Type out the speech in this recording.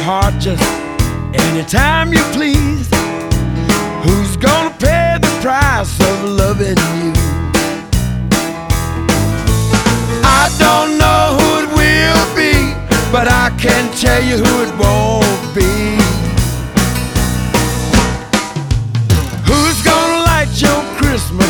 heart just anytime you please. Who's gonna pay the price of loving you? I don't know who it will be, but I can tell you who it won't be.